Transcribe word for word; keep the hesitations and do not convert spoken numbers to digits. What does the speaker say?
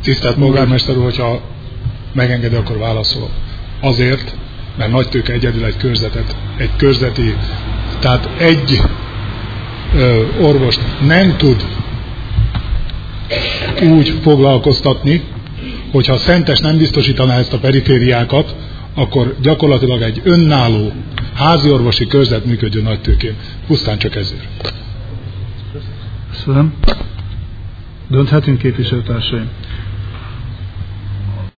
Tisztelt polgármester úr, hogyha megengedi, akkor válaszolok. Azért, mert Nagytőke egyedül egy körzetet, egy körzeti, tehát egy ö, orvost nem tud úgy foglalkoztatni, hogyha Szentes nem biztosítaná ezt a perifériákat, akkor gyakorlatilag egy önálló háziorvosi körzet működjön Nagytőkén. Pusztán csak ezért. Köszönöm. Dönthetünk, képviselőtársaim.